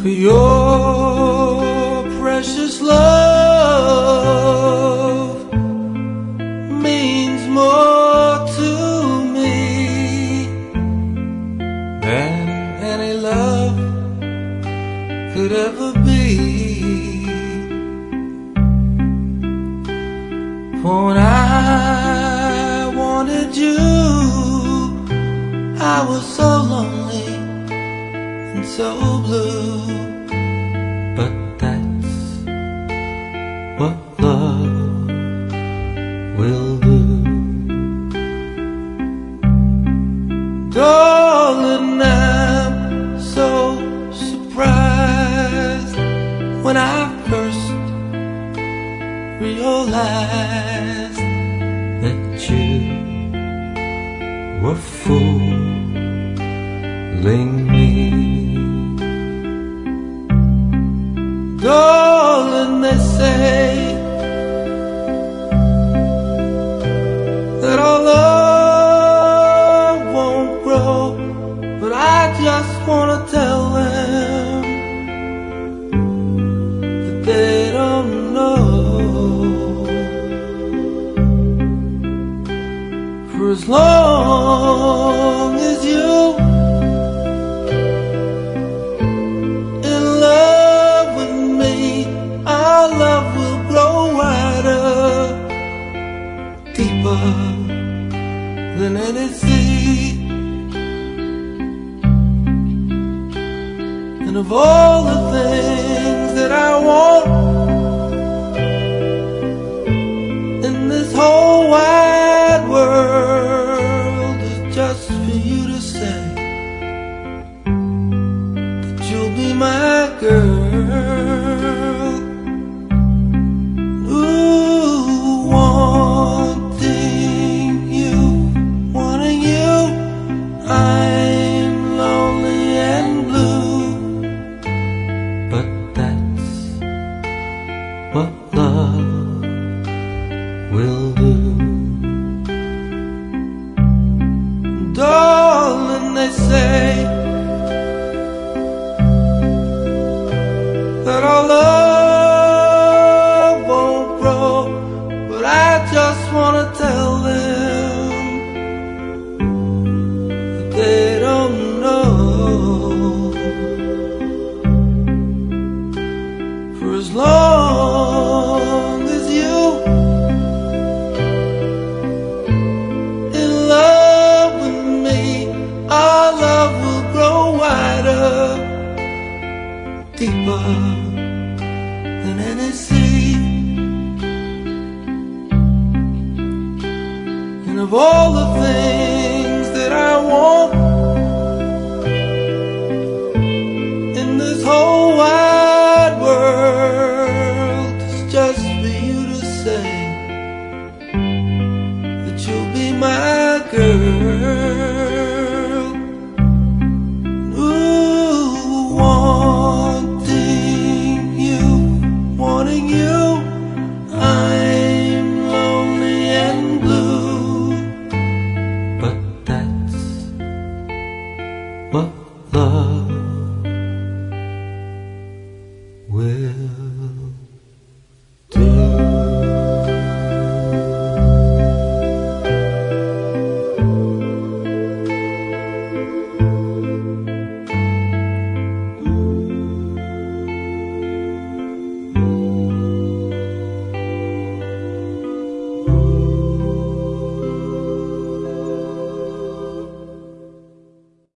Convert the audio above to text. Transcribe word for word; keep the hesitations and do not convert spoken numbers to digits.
For your precious love means more to me than any love could ever be. For when I wanted you, I was so lonely and so blue. But that's what love will do. Darling, I'm so surprised when I first realized that you were fooling me. Darling, they say that our love won't grow, but I just wanna tell them that they don't know. For as long as you in love with me, our love will grow wider, deeper than any sea. And of all the things that I want in this whole wide world is just for you to say that you'll be my girl. Ooh, wanting you, wanting you, I'm lonely and blue. But that's what love will do. Darling, they say that our love won't grow, but I just wanna tell them that they don't know. For as long as you in love with me, our love will grow wider, deeper than any sea. And of all the things that I want in this whole wide world, it's just for you to say that you'll be my girl. Ooh, wanting you, wanting you, I'm lonely and blue. But that's what love will